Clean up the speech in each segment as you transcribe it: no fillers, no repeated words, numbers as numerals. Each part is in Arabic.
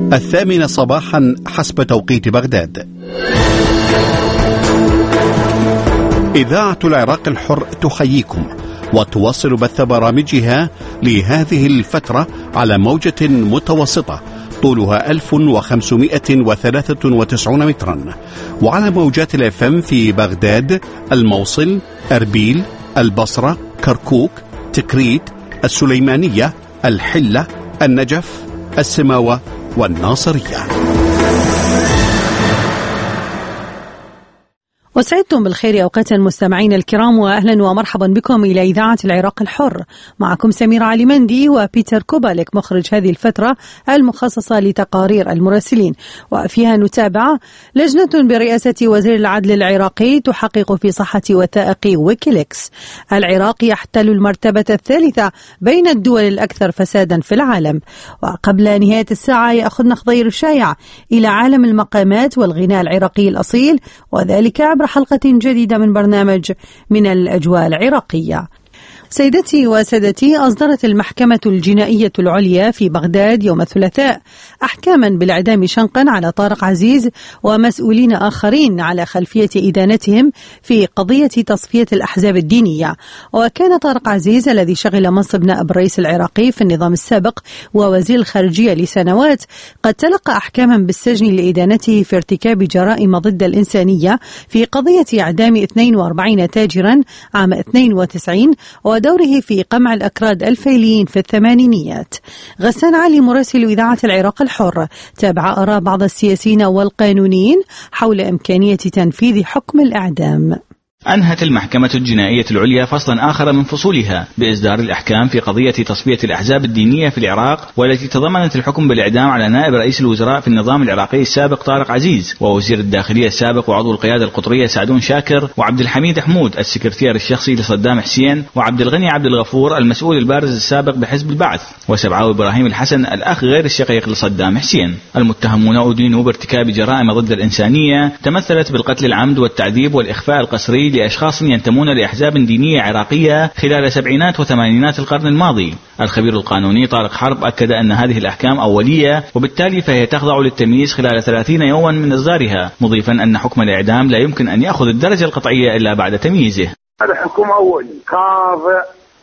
8 صباحا حسب توقيت بغداد. إذاعة العراق الحر تحييكم وتواصل بث برامجها لهذه الفترة على موجة متوسطة طولها 1593 مترا، وعلى موجات الFM في بغداد، الموصل، أربيل، البصرة، كركوك، تكريت، السليمانية، الحلة، النجف، السماوة والناصرية. وسعدتم بالخير أوقاتا مستمعين الكرام، وأهلا ومرحبا بكم إلى إذاعة العراق الحر. معكم سميرة علي مندي وبيتر كوبالك مخرج هذه الفترة المخصصة لتقارير المراسلين، وفيها نتابع لجنة برئاسة وزير العدل العراقي تحقق في صحة وثائق ويكيليكس. العراق يحتل المرتبة الثالثة بين الدول الأكثر فسادا في العالم. وقبل نهاية الساعة يأخذنا خضير الشايع إلى عالم المقامات والغناء العراقي الأصيل، وذلك عبر حلقة جديدة من برنامج من الأجواء العراقية. سيدتي وسادتي، أصدرت المحكمة الجنائية العليا في بغداد يوم الثلاثاء أحكاما بالإعدام شنقا على طارق عزيز ومسؤولين آخرين على خلفية إدانتهم في قضية تصفية الأحزاب الدينية. وكان طارق عزيز الذي شغل منصب نائب الرئيس العراقي في النظام السابق ووزير الخارجية لسنوات قد تلقى أحكاما بالسجن لإدانته في ارتكاب جرائم ضد الإنسانية في قضية إعدام 42 تاجرا عام 92 ودوره في قمع الأكراد الفيليين في الثمانينيات. غسان علي مراسل إذاعة العراق الحر تابع آراء بعض السياسيين والقانونيين حول إمكانية تنفيذ حكم الإعدام. أنهت المحكمة الجنائية العليا فصلا آخر من فصولها بإصدار الأحكام في قضية تصفية الأحزاب الدينية في العراق، والتي تضمنت الحكم بالإعدام على نائب رئيس الوزراء في النظام العراقي السابق طارق عزيز، ووزير الداخلية السابق وعضو القيادة القطرية سعدون شاكر، وعبد الحميد حمود السكرتير الشخصي لصدام حسين، وعبد الغني عبد الغفور المسؤول البارز السابق بحزب البعث، وسبعاوي إبراهيم الحسن الأخ غير الشقيق لصدام حسين. المتهمون أدينوا بارتكاب جرائم ضد الإنسانية تمثلت بالقتل العمد والتعذيب والإخفاء القسري لأشخاص ينتمون لأحزاب دينية عراقية خلال سبعينات وثمانينات القرن الماضي. الخبير القانوني طارق حرب أكد أن هذه الأحكام أولية، وبالتالي فهي تخضع للتمييز خلال 30 يوما من إصدارها، مضيفا أن حكم الإعدام لا يمكن أن يأخذ الدرجة القطعية إلا بعد تمييزه. هذا حكم أولي خاضع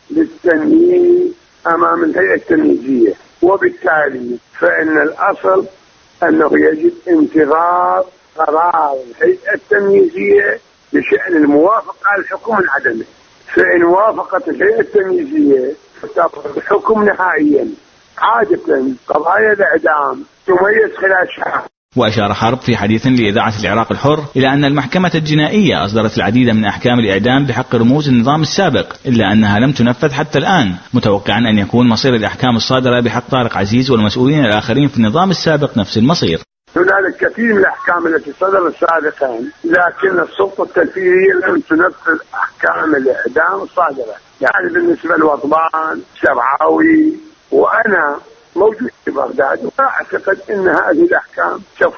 للتمييز أمام الهيئة التمييزية، وبالتالي فإن الأصل أنه يجب انتظار قرار الهيئة التمييزية بشأن الموافقة على الحكم العدمي. فإن وافقت الهيئة التمييزية فتأخذ الحكم نهائيا. عادة قضايا الإعدام تميز خلال شهر. وأشار حرب في حديث لإذاعة العراق الحر إلى أن المحكمة الجنائية أصدرت العديد من أحكام الإعدام بحق رموز النظام السابق، إلا أنها لم تنفذ حتى الآن، متوقعا أن يكون مصير الأحكام الصادرة بحق طارق عزيز والمسؤولين الآخرين في النظام السابق نفس المصير. هنالك كثير من الأحكام التي صدرت سابقا، لكن السلطة التنفيذية لم تنفذ أحكام الإعدام الصادرة. يعني بالنسبة لوطبان، سبعاوي، وأنا موجود في بغداد، وأعتقد أن هذه الأحكام سوف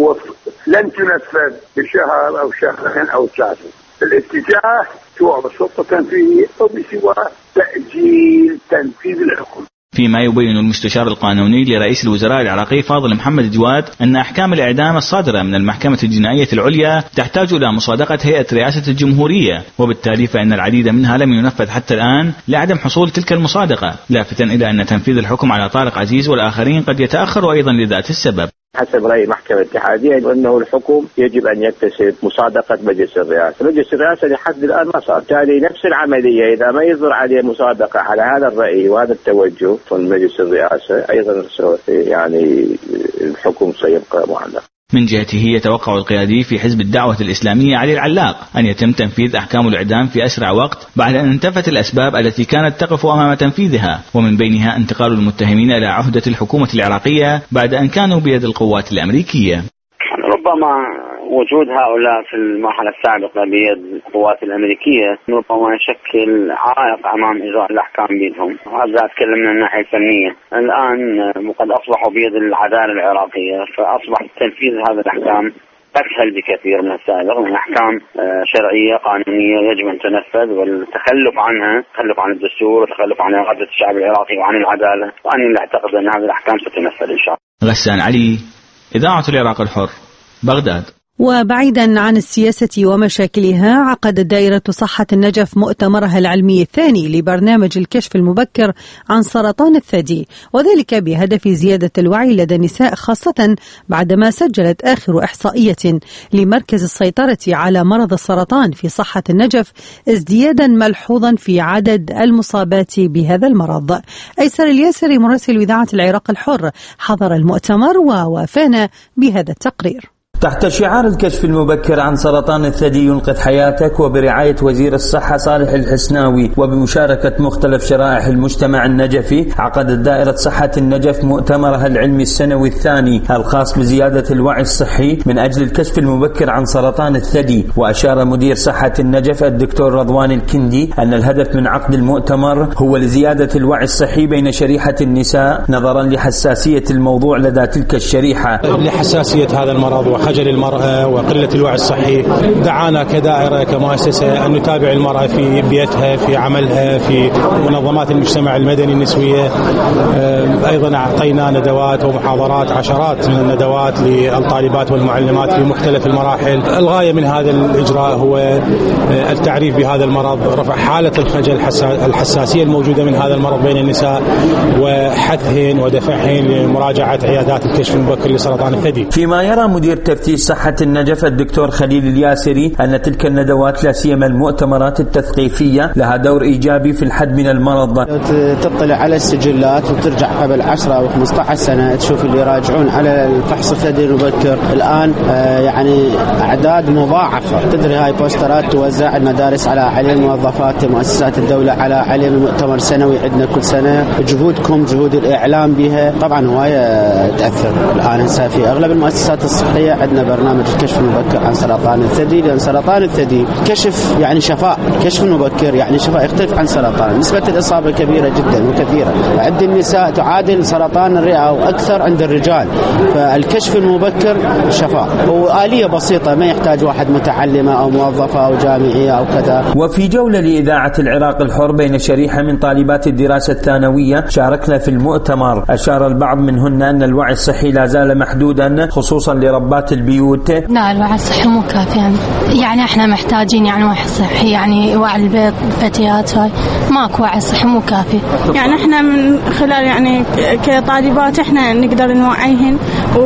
لن تنفذ بشهر أو شهرين أو ثلاثة. الاتجاه سواء السلطة التنفيذية أو بسوى تأجيل تنفيذ الحكم. فيما يبين المستشار القانوني لرئيس الوزراء العراقي فاضل محمد جواد أن أحكام الإعدام الصادرة من المحكمة الجنائية العليا تحتاج إلى مصادقة هيئة رئاسة الجمهورية، وبالتالي فإن العديد منها لم ينفذ حتى الآن لعدم حصول تلك المصادقة، لافتا إلى أن تنفيذ الحكم على طارق عزيز والآخرين قد يتأخر أيضا لذات السبب. حسب رأي المحكمة الاتحادية أنه الحكم يجب أن يكتسب مصادقة مجلس الرئاسة. مجلس الرئاسة لحد الآن ما صار، بالتالي نفس العملية إذا ما يصدر عليه مصادقة على هذا الرأي وهذا التوجه من مجلس الرئاسة أيضا يعني الحكم سيبقى معلق. من جهته يتوقع القيادي في حزب الدعوة الإسلامية علي العلاق أن يتم تنفيذ أحكام الإعدام في أسرع وقت بعد أن انتفت الأسباب التي كانت تقف أمام تنفيذها، ومن بينها انتقال المتهمين إلى عهدة الحكومة العراقية بعد أن كانوا بيد القوات الأمريكية. ربما وجود هؤلاء في المرحلة السابقة بيد القوات الأمريكية ربما يشكل عائق أمام إجراء الأحكام بيدهم. هذا أتكلم من الناحية الفنية. الآن قد أصبحوا بيد العدالة العراقية، فأصبح تنفيذ هذه الأحكام أسهل بكثير من السابق، من أحكام شرعية قانونية يجب أن تنفذ، والتخلف عنها تخلف عن الدستور وتخلف عن إرادة الشعب العراقي وعن العدالة، وأنا أعتقد أن هذه الأحكام ستنفذ إن شاء الله. غسان علي، إذاعة العراق الحر، بغداد. وبعيدا عن السياسة ومشاكلها، عقدت دائرة صحة النجف مؤتمرها العلمي الثاني لبرنامج الكشف المبكر عن سرطان الثدي، وذلك بهدف زيادة الوعي لدى النساء، خاصة بعدما سجلت آخر إحصائية لمركز السيطرة على مرض السرطان في صحة النجف ازديادا ملحوظا في عدد المصابات بهذا المرض. أيسر الياسري مراسل إذاعة العراق الحر حضر المؤتمر ووافانا بهذا التقرير. تحت شعار الكشف المبكر عن سرطان الثدي ينقذ حياتك، وبرعاية وزير الصحة صالح الحسناوي وبمشاركة مختلف شرائح المجتمع النجفي، عقدت دائرة صحة النجف مؤتمرها العلمي السنوي الثاني الخاص بزيادة الوعي الصحي من أجل الكشف المبكر عن سرطان الثدي. وأشار مدير صحة النجف الدكتور رضوان الكندي أن الهدف من عقد المؤتمر هو لزيادة الوعي الصحي بين شريحة النساء نظرا لحساسية الموضوع لدى تلك الشريحة. لحساسية هذا المرض خجل المرأة وقلة الوعي الصحي، دعانا كدائرة كمؤسسة أن نتابع المرأة في بيتها، في عملها، في منظمات المجتمع المدني النسوية. أيضا أعطينا ندوات ومحاضرات، عشرات من الندوات للطالبات والمعلمات في مختلف المراحل. الغاية من هذا الإجراء هو التعريف بهذا المرض، رفع حالة الخجل، الحساسية الموجودة من هذا المرض بين النساء، وحثهن ودفعهن لمراجعة عيادات الكشف المبكر لسرطان الثدي. فيما يرى مدير تفتيش صحة النجف الدكتور خليل الياسري أن تلك الندوات لا سيما المؤتمرات التثقيفية لها دور إيجابي في الحد من المرض. تطلع على السجلات وترجع قبل 10 أو 15 سنة تشوف اللي يراجعون على الفحص الثدي المبكر الآن يعني أعداد مضاعفة. تدري هاي بوسترات توزع المدارس على علم موظفات مؤسسات الدولة على علم المؤتمر سنوي عندنا كل سنة. جهودكم جهود الإعلام بها طبعا هواية تأثر. الآن هسه في أغلب المؤسسات الصحية عندنا برنامج الكشف المبكر عن سرطان الثدي، لأن سرطان الثدي كشف يعني شفاء، كشف المبكر يعني شفاء، يختلف عن سرطان. نسبة الإصابة كبيرة جدا وكثيرة عند النساء تعادل سرطان الرئة وأكثر عند الرجال. فالكشف المبكر شفاء وآلية بسيطة، ما يحتاج واحد متعلمة أو موظفة أو جامعية أو كذا. وفي جولة لإذاعة العراق الحر بين شريحة من طالبات الدراسة الثانوية شاركنا في المؤتمر، أشار البعض منهن أن الوعي الصحي لا زال محدودا خصوصا لربات البيوت. لا، الوعي الصحي مو كافي يعني احنا محتاجين يعني وعي صحي، يعني وعي البيت الفتيات هاي ماكو وعي صحي مو كافي. يعني احنا من خلال يعني كطالبات احنا نقدر نوعيهن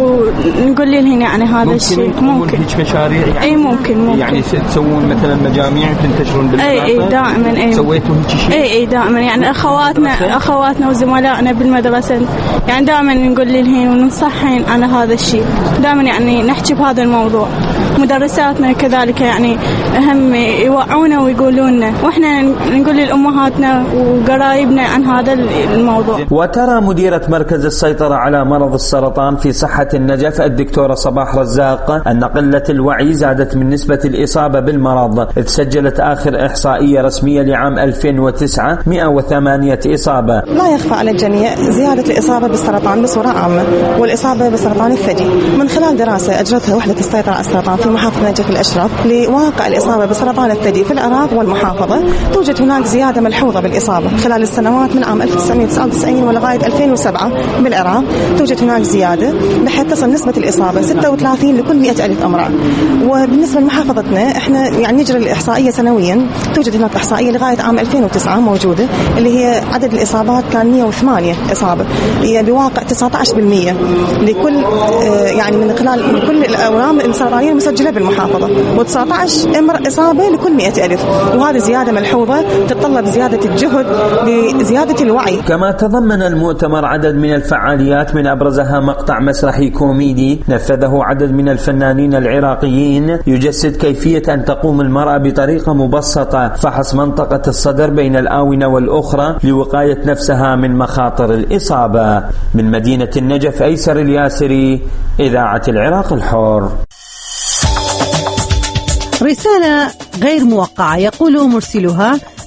ونقول لهن يعني هذا الشيء ممكن مشاريع يعني اي ممكن يعني تسوون مثلا مجاميع تنتشرون بالمدرسة. اي دائما اي سويتوا هيك شيء؟ اي دائما يعني اخواتنا وزملائنا بالمدرسة يعني دائما نقول لهن وننصحهن على هذا الشيء، دائما يعني نحكي بهذا الموضوع. مدرساتنا كذلك يعني هم يوعونا ويقولون، واحنا نقول لأمهاتنا وقرايبنا عن هذا الموضوع. وترى مديرة مركز السيطرة على مرض السرطان في صحة النجف الدكتورة صباح رزاق أن قلة الوعي زادت من نسبة الإصابة بالمرض، إذ سجلت آخر إحصائية رسمية لعام 2009 108 إصابة. لا يخفى على الجميع زيادة الإصابة بالسرطان بصورة عامة، والإصابة بسرطان الثدي من خلال دراسة أجرتها وحدة السيطرة على السرطان في محافظة نجف الأشرف لواقع الإصابة بسرطان الثدي في العراق والمحافظة. توجد هناك زيادة ملحوظة بالإصابة خلال السنوات من عام 1999 ولغاية 2007 بالعراق. توجد هناك زيادة بحيث تصل نسبة الإصابة 36 لكل 100,000 امرأة. وبالنسبة لمحافظتنا احنا يعني نجري الإحصائية سنويا. توجد هناك إحصائية لغاية عام 2009 موجودة اللي هي عدد الإصابات كان 108 إصابة، هي بواقع 19% لكل يعني من خلال كل الأورام السرطانية المسجلة بالمحافظة، و19 امرأة إصابة لكل 100,000. وهذه زيادة ملحوظة تتطلب زيادة الجهد لزيادة الوعي. كما تضمن المؤتمر عدد من الفعاليات من أبرزها مقطع مسرحي كوميدي نفذه عدد من الفنانين العراقيين يجسد كيفية أن تقوم المرأة بطريقة مبسطة فحص منطقة الصدر بين الآونة والأخرى لوقاية نفسها من مخاطر الإصابة. من مدينة النجف أيسر الياسري، إذاعة العراق الحر. رسالة غير موقعة يقول مرسلها: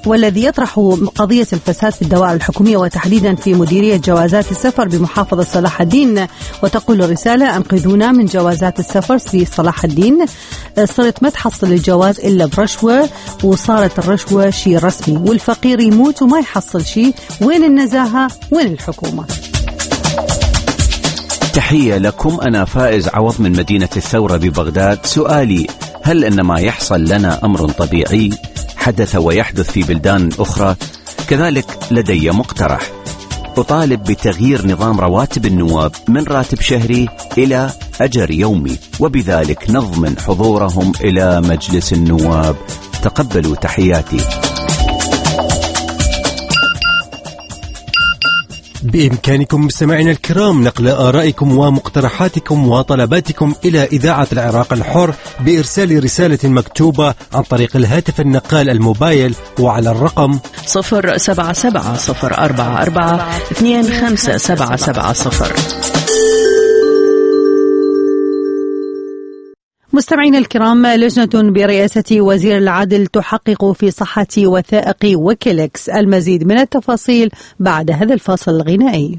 والذي يطرح قضية الفساد في الدوائر الحكومية وتحديدا في مديرية جوازات السفر بمحافظة صلاح الدين. وتقول الرسالة: أنقذونا من جوازات السفر في صلاح الدين، صرت ما تحصل الجواز إلا برشوة، وصارت الرشوة شيء رسمي، والفقير يموت وما يحصل شيء. وين النزاهة؟ وين الحكومة؟ تحية لكم، أنا فائز عوض من مدينة الثورة ببغداد. سؤالي: هل أن ما يحصل لنا أمر طبيعي حدث ويحدث في بلدان أخرى؟ كذلك لدي مقترح: أطالب بتغيير نظام رواتب النواب من راتب شهري إلى أجر يومي، وبذلك نضمن حضورهم إلى مجلس النواب. تقبلوا تحياتي. بإمكانكم مستمعينا الكرام نقل آرائكم ومقترحاتكم وطلباتكم إلى إذاعة العراق الحر بإرسال رسالة مكتوبة عن طريق الهاتف النقال الموبايل وعلى الرقم 077-044-25770. مستمعينا الكرام، لجنة برئاسة وزير العدل تحقق في صحة وثائق ويكيليكس. المزيد من التفاصيل بعد هذا الفاصل الغنائي.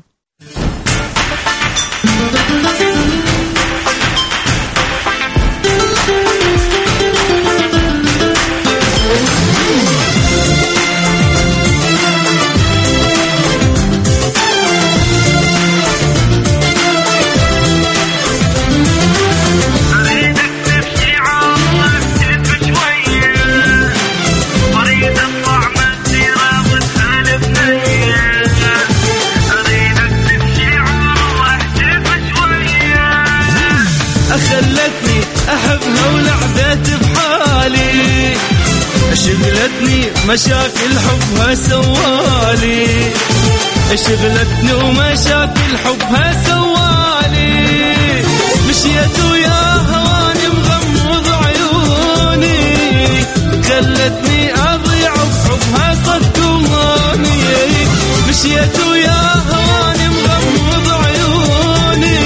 شغلتني مشاكل حبها سوالي، شغلتني ومشاكل حبها سوالي، مشيت وياها واني مغمض عيوني، خلتني اضيع بحبها صدقوني، مشيت وياها واني مغمض عيوني،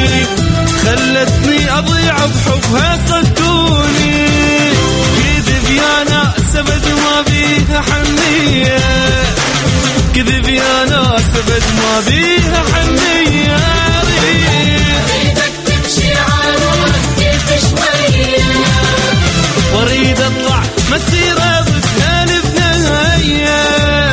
خلتني اضيع بحبها صدقوني، كذب يا ناس ابد ما بيها حنية، كذب يا ناس ابد ما بيها حنية، اريدك تمشي على وقتي شوية، واريد اطلع مسيرة بتهالي بنهاية،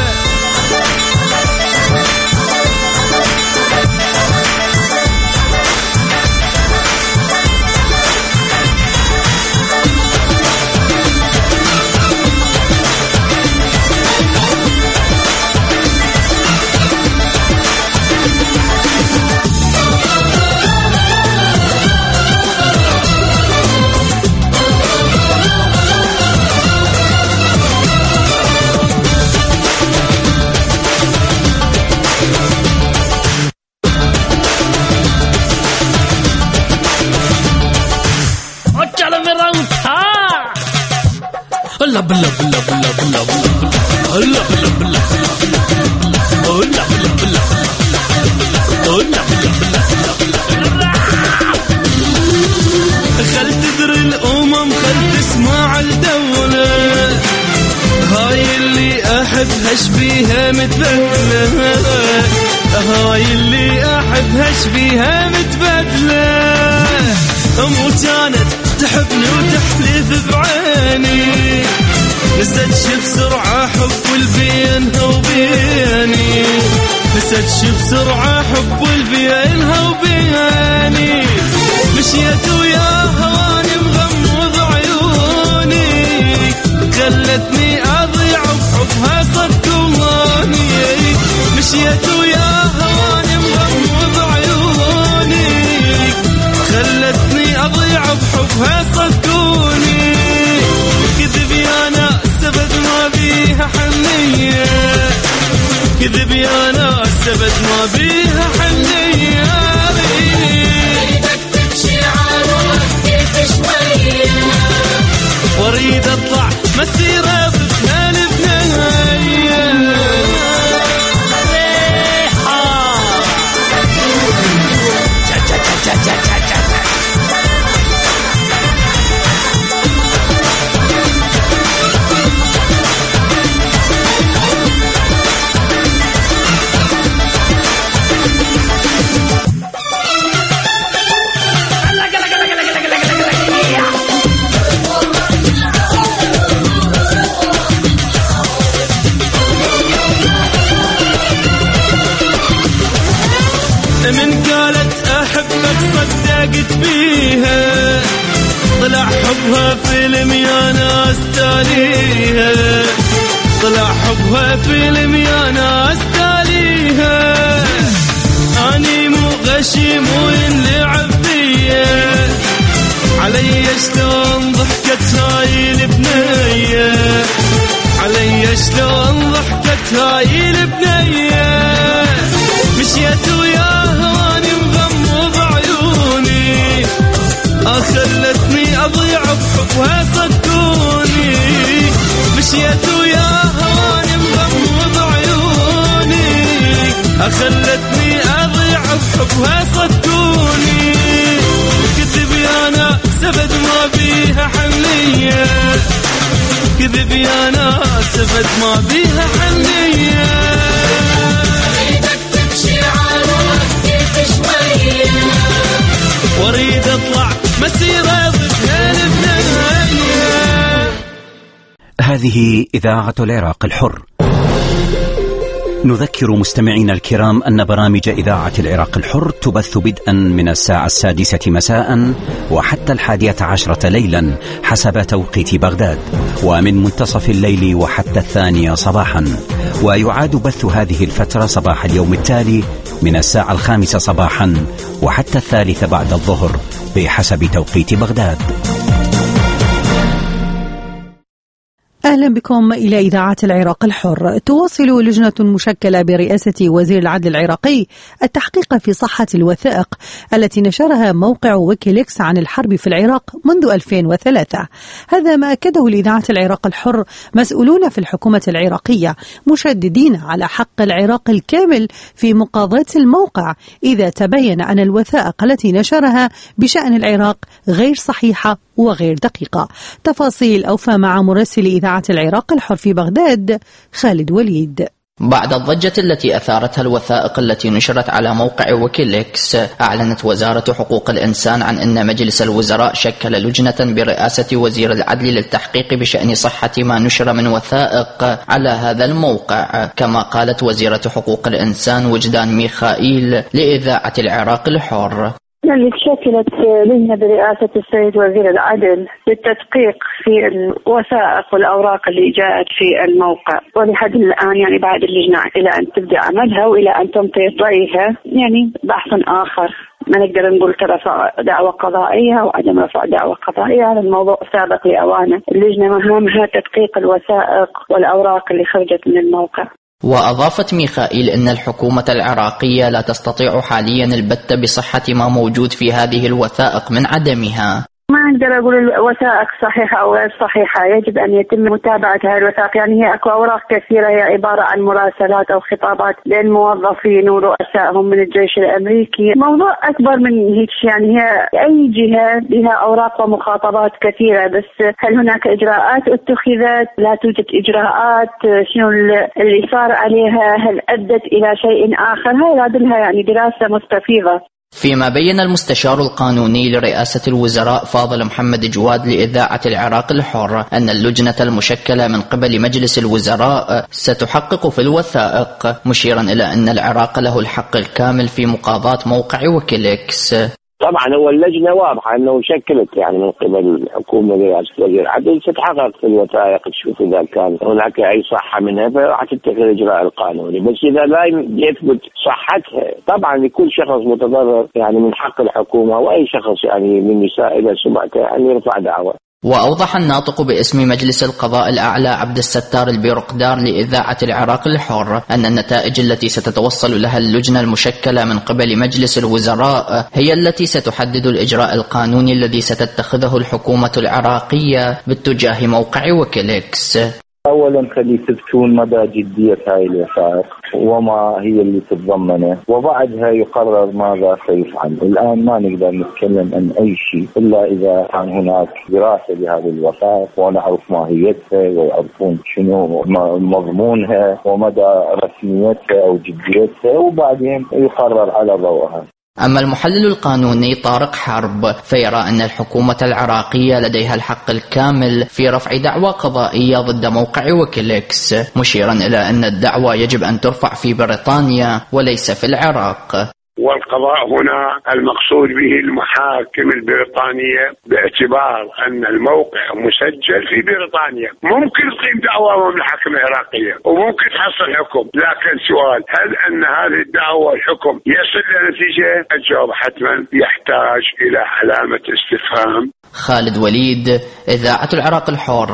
بلا بلا بلا بلا بلا بلا بلا بلا خل تدري الأمم خل تسمع الدولة، هاي اللي أحبها شبيها متبدلة، هاي اللي أحبها شبيها متبدلة، مو كانت تحبني وتحلف بعيني، نستكشف بسرعة حب البينها وبيني، نستكشف بسرعة حب البينها وبيني، مشيت وياها واني مغمض عيوني، خلتني أضيع بحبها صدقوني، مشيت وياها واني مغمض عيوني، خلتني أضيع بحبها صدقوني، كذب يا ناس ابد ما بيها حنية، كذب يا ناس ابد ما بيها حنية، اريدك تمشي على وقتي شوية، واريد اطلع مسيرة بتهالي بنهاية، علقت بيها، طلع حبها فيلم يا ناس تاليها، طلع حبها فيلم يا ناس تاليها. أني مو غشيم وينلعب بيا، علي شلون ضحكت هاي البنية، علي شلون ضحكت هاي البنية. مشيت وياها واني مغمض عيوني، خلتني اضيع بحبها صدقوني. مشيت وياها واني مغمض عيوني، خلتني اضيع بحبها صدقوني. كذب يا ناس سبد ما بيها حنية، كذب يا ناس سبد ما بيها حنية. اريدك تمشي على وقتي شوية، واريد اطلع مسيرة ضدها البنية. هذه إذاعة العراق الحر. نذكر مستمعينا الكرام أن برامج إذاعة العراق الحر تبث بدءا من الساعة 6 مساء وحتى 11 ليلا حسب توقيت بغداد، ومن منتصف الليل وحتى 2 صباحا، ويعاد بث هذه الفترة صباح اليوم التالي من الساعة 5 صباحا وحتى 3 بعد الظهر بحسب توقيت بغداد. أهلا بكم إلى إذاعة العراق الحر. تواصل لجنة مشكلة برئاسة وزير العدل العراقي التحقيق في صحة الوثائق التي نشرها موقع ويكيليكس عن الحرب في العراق منذ 2003. هذا ما أكده لإذاعة العراق الحر مسؤولون في الحكومة العراقية، مشددين على حق العراق الكامل في مقاضاة الموقع إذا تبين أن الوثائق التي نشرها بشأن العراق غير صحيحة وغير دقيقة. تفاصيل أوفى مع مراسل إذاعة العراق الحر في بغداد خالد وليد. بعد الضجة التي أثارتها الوثائق التي نشرت على موقع ويكيليكس، أعلنت وزارة حقوق الإنسان عن أن مجلس الوزراء شكل لجنة برئاسة وزير العدل للتحقيق بشأن صحة ما نشر من وثائق على هذا الموقع. كما قالت وزيرة حقوق الإنسان وجدان ميخائيل لإذاعة العراق الحر: اللي شكلت لجنة برئاسة السيد وزير العدل للتدقيق في الوثائق والأوراق اللي جاءت في الموقع، ولحد الآن يعني بعد اللجنة إلى أن تبدأ عملها وإلى أن تنطي رأيها يعني بحث آخر. ما نقدر نقول كرفع دعوة قضائية وعدم رفع دعوة قضائية، هذا الموضوع سابق لأوانه. اللجنة مهامها تدقيق الوثائق والأوراق اللي خرجت من الموقع. وأضافت ميخائيل أن الحكومة العراقية لا تستطيع حاليا البت بصحة ما موجود في هذه الوثائق من عدمها. ما أقدر أقول الوثائق صحيحة أو غير صحيحة، يجب أن يتم متابعة هذه الوثائق. يعني هي أكو أوراق كثيرة هي عبارة عن مراسلات أو خطابات بين موظفين ورؤسائهم من الجيش الأمريكي. موضوع أكبر من هيك، يعني هي أي جهة بها أوراق ومخاطبات كثيرة، بس هل هناك إجراءات اتخذت؟ لا توجد إجراءات. شنو اللي صار عليها؟ هل أدت إلى شيء آخر؟ هاي لها يعني دراسة مستفيضة. فيما بين المستشار القانوني لرئاسة الوزراء فاضل محمد جواد لإذاعة العراق الحر أن اللجنة المشكلة من قبل مجلس الوزراء ستحقق في الوثائق، مشيرا إلى أن العراق له الحق الكامل في مقاضاة موقع ويكيليكس. طبعا هو اللجنة واضحة أنه شكلت يعني من قبل الحكومة برئاسة وزير العدل، ستحقق في الوثائق تشوف إذا كان هناك أي صحة منها فراح تتخذ الإجراء القانوني، بس إذا لا يثبت صحتها طبعا لكل شخص متضرر يعني من حق الحكومة وأي شخص يعني من يساء إلى سمعته أن يرفع دعوة. وأوضح الناطق باسم مجلس القضاء الأعلى عبد الستار البيرقدار لإذاعة العراق الحر أن النتائج التي ستتوصل لها اللجنة المشكلة من قبل مجلس الوزراء هي التي ستحدد الإجراء القانوني الذي ستتخذه الحكومة العراقية باتجاه موقع ويكيليكس. أولا خلي يثبتون مدى جدية هاي الوثائق وما هي اللي تتضمنه، وبعدها يقرر ماذا سيفعل. الآن ما نقدر نتكلم عن أي شيء إلا إذا كان هناك دراسة لهذه الوثائق ونعرف ماهيتها ويعرفون شنو مضمونها ومدى رسميتها أو جديتها، وبعدين يقرر على ضوءها. أما المحلل القانوني طارق حرب فيرى أن الحكومة العراقية لديها الحق الكامل في رفع دعوى قضائية ضد موقع ويكيليكس، مشيرا إلى أن الدعوى يجب أن ترفع في بريطانيا وليس في العراق. والقضاء هنا المقصود به المحاكم البريطانية، باعتبار أن الموقع مسجل في بريطانيا. ممكن تقيم دعوى أمام المحاكم العراقية وممكن تحصل حكم، لكن سؤال هل أن هذه الدعوة والحكم يصل إلى نتيجة؟ الجواب حتما يحتاج إلى علامة استفهام. خالد وليد، إذاعة العراق الحر،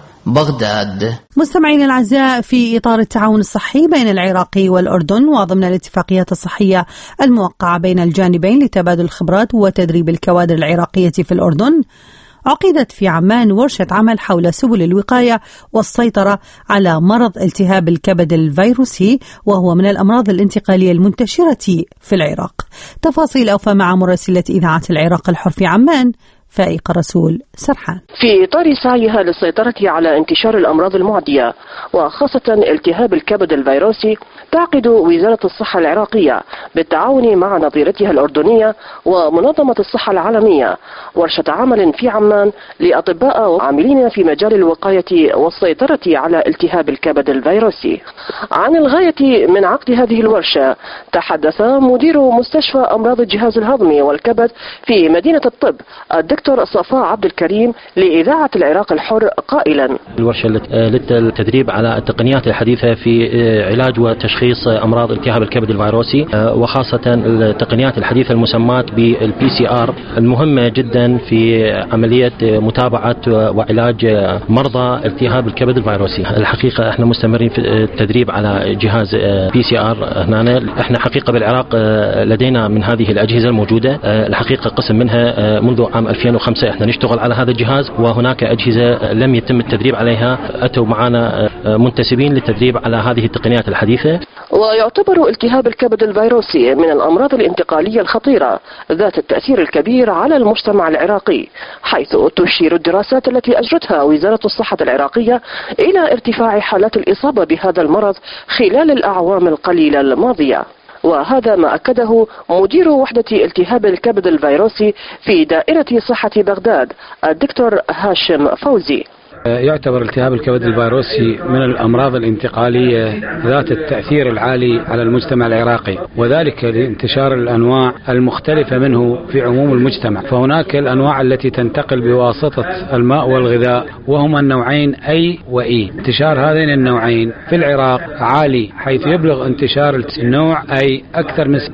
بغداد. مستمعين الأعزاء، في إطار التعاون الصحي بين العراق والأردن وضمن الاتفاقيات الصحية الموقعة بين الجانبين لتبادل الخبرات وتدريب الكوادر العراقية في الأردن، عقدت في عمان ورشة عمل حول سبل الوقاية والسيطرة على مرض التهاب الكبد الفيروسي، وهو من الأمراض الانتقالية المنتشرة في العراق. تفاصيل أوفى مع مراسلة إذاعة العراق الحر في عمان فائقة رسول سرحان. في إطار سعيها للسيطرة على انتشار الأمراض المعدية وخاصة التهاب الكبد الفيروسي، تعقد وزارة الصحة العراقية بالتعاون مع نظيرتها الأردنية ومنظمة الصحة العالمية ورشة عمل في عمان لأطباء وعاملين في مجال الوقاية والسيطرة على التهاب الكبد الفيروسي. عن الغاية من عقد هذه الورشة تحدث مدير مستشفى أمراض الجهاز الهضمي والكبد في مدينة الطب الدكتور صفاء عبد الكريم لإذاعة العراق الحر قائلا: الورشة للتدريب على التقنيات الحديثة في علاج وتشخيص أمراض التهاب الكبد الفيروسي، وخاصة التقنيات الحديثة المسمات بالPCR المهمة جدا في عملية متابعة وعلاج مرضى التهاب الكبد الفيروسي. الحقيقة احنا مستمرين في التدريب على جهاز PCR هنا. احنا حقيقة بالعراق لدينا من هذه الأجهزة الموجودة، الحقيقة قسم منها منذ عام 2005 احنا نشتغل على هذا الجهاز، وهناك أجهزة لم يتم التدريب عليها أتوا معنا منتسبين للتدريب على هذه التقنيات الحديثة. ويعتبر التهاب الكبد الفيروسي من الأمراض الانتقالية الخطيرة ذات التأثير الكبير على المجتمع العراقي، حيث تشير الدراسات التي أجرتها وزارة الصحة العراقية إلى ارتفاع حالات الإصابة بهذا المرض خلال الأعوام القليلة الماضية. وهذا ما أكده مدير وحدة التهاب الكبد الفيروسي في دائرة صحة بغداد الدكتور هاشم فوزي. يعتبر التهاب الكبد الفيروسي من الأمراض الانتقالية ذات التأثير العالي على المجتمع العراقي، وذلك لانتشار الأنواع المختلفة منه في عموم المجتمع. فهناك الأنواع التي تنتقل بواسطة الماء والغذاء، وهما النوعين A و E. انتشار هذين النوعين في العراق عالي، حيث يبلغ انتشار النوع A أكثر من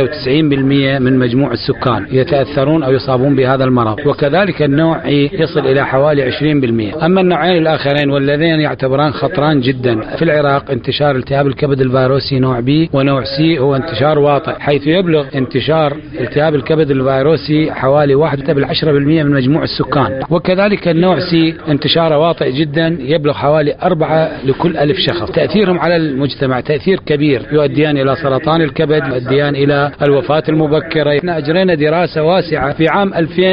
96% من مجموع السكان يتأثرون أو يصابون بهذا المرض، وكذلك النوع E يصل إلى حوالي 20%. أما النوعين الآخرين والذين يعتبران خطران جدا في العراق، انتشار التهاب الكبد الفيروسي نوع B ونوع C هو انتشار واطئ، حيث يبلغ انتشار التهاب الكبد الفيروسي حوالي 1/10% من مجموع السكان، وكذلك النوع C انتشاره واطئ جدا يبلغ حوالي 4 لكل 1000 شخص. تأثيرهم على المجتمع تأثير كبير، يؤديان إلى سرطان الكبد، يؤديان إلى الوفاة المبكرة. احنا أجرينا دراسة واسعة في عام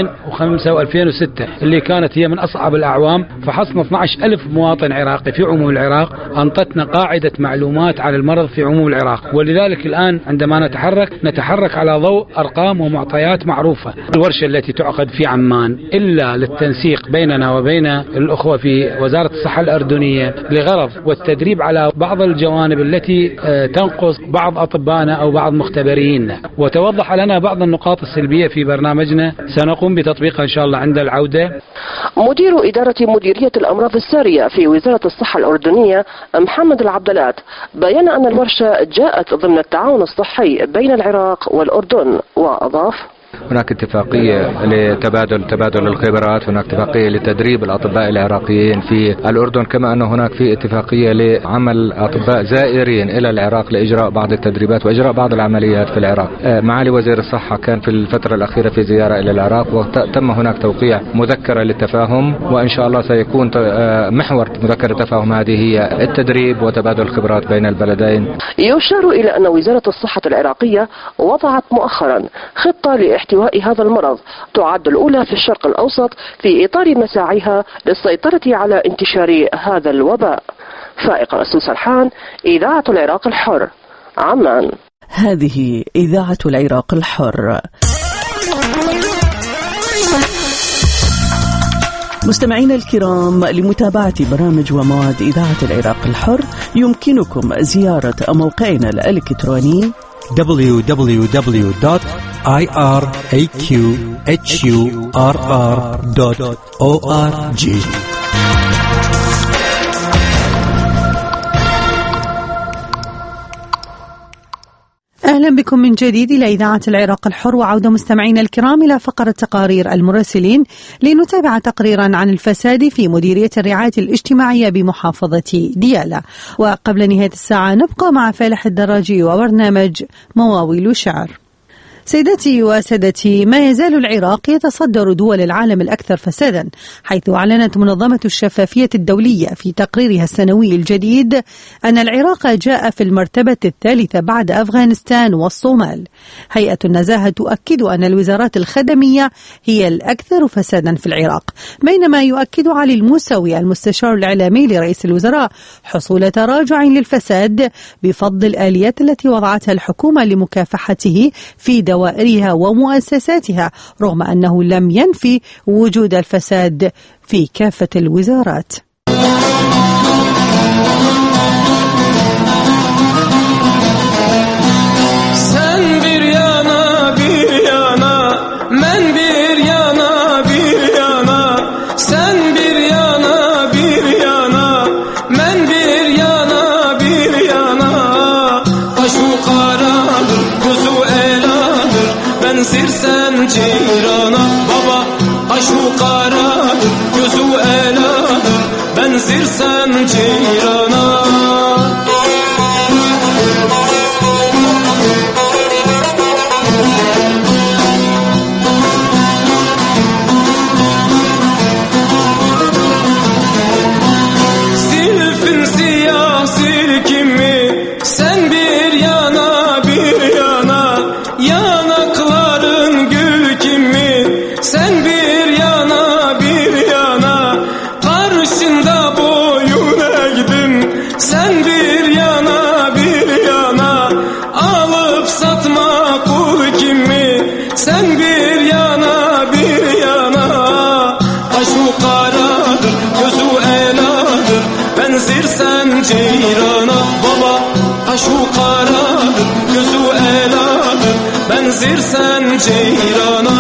2005 و2006 اللي كانت هي من أصعب الأعوام، فحصنا 12,000 مواطن عراقي في عموم العراق، أنطتنا قاعدة معلومات على المرض في عموم العراق. ولذلك الآن عندما نتحرك على ضوء أرقام ومعطيات معروفة. الورشة التي تعقد في عمان إلا للتنسيق بيننا وبين الأخوة في وزارة الصحة الأردنية لغرض والتدريب على بعض الجوانب التي تنقص بعض أطبائنا أو بعض مختبرينا، وتوضح لنا بعض النقاط السلبية في برنامجنا سنقوم بتطبيقها إن شاء الله عند العودة. مدير إدارة مديرية الأمراض السارية في وزارة الصحة الأردنية محمد العبدلات بيّن أن الورشة جاءت ضمن التعاون الصحي بين العراق والأردن، وأضاف: هناك اتفاقية لتبادل الخبرات، هناك اتفاقية لتدريب الأطباء العراقيين في الأردن، كما أنه هناك في اتفاقية لعمل أطباء زائرين إلى العراق لإجراء بعض التدريبات وإجراء بعض العمليات في العراق. معالي وزير الصحة كان في الفترة الأخيرة في زيارة إلى العراق، وتم هناك توقيع مذكرة للتفاهم، وإن شاء الله سيكون محور مذكرة التفاهم هذه هي التدريب وتبادل الخبرات بين البلدين. يشار إلى أن وزارة الصحة العراقية وضعت مؤخرا خطة لاحتواء هذا المرض تعد الأولى في الشرق الأوسط في إطار مساعيها للسيطرة على انتشار هذا الوباء. فائقة رسول سرحان، إذاعة العراق الحر، عمان. هذه إذاعة العراق الحر. مستمعينا الكرام، لمتابعة برامج ومواد إذاعة العراق الحر يمكنكم زيارة موقعنا الإلكتروني www.iraqhurr.org. أهلا بكم من جديد إلى إذاعة العراق الحر، وعودة مستمعينا الكرام إلى فقرة تقارير المراسلين لنتابع تقريرا عن الفساد في مديرية الرعاية الاجتماعية بمحافظة ديالى. وقبل نهاية الساعة نبقى مع فالح الدراجي وبرنامج مواويل شعر. سيداتي وسادتي، ما يزال العراق يتصدر دول العالم الأكثر فسادا، حيث أعلنت منظمة الشفافية الدولية في تقريرها السنوي الجديد أن العراق جاء في المرتبة الثالثة بعد أفغانستان والصومال. هيئة النزاهة تؤكد أن الوزارات الخدمية هي الأكثر فسادا في العراق، بينما يؤكد علي الموسوي المستشار الإعلامي لرئيس الوزراء حصول تراجع للفساد بفضل الآليات التي وضعتها الحكومة لمكافحته في دوائرها ومؤسساتها، رغم أنه لم ينفي وجود الفساد في كافة الوزارات. Sirsen ceyrana baba aşu karadır gözü eladır ben sirsen ceyrana Silfin siyasi kimi sen bir yana bir yana yanakların gül kimi sen bir yana bir yana karşında boyun eğdim sen bir yana bir yana alıp satma kul kimi sen bir yana bir yana aşu karadır gözü eladır benzirsen ceyrana baba aşu karadır gözü eladır benzirsen ceyrana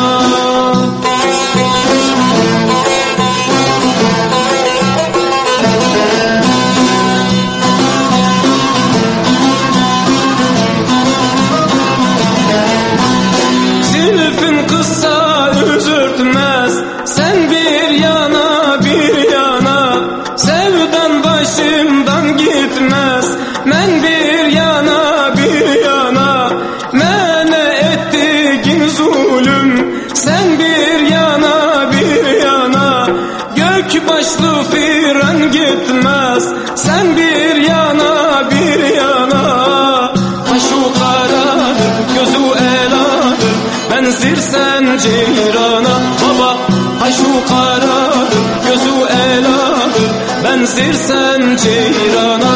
Zülfün kısa üzürtmez sen bir yana bir yana sevdan başımdan gitmez men bir yana bir yana mene ettiğin zulüm sen bir yana bir yana gök başlı firan gitmez sen bir yana bir yana aşu karadır gözü eladır benzirsen ceyrana baba aşu karadır gözü eladır benzirsen ceyrana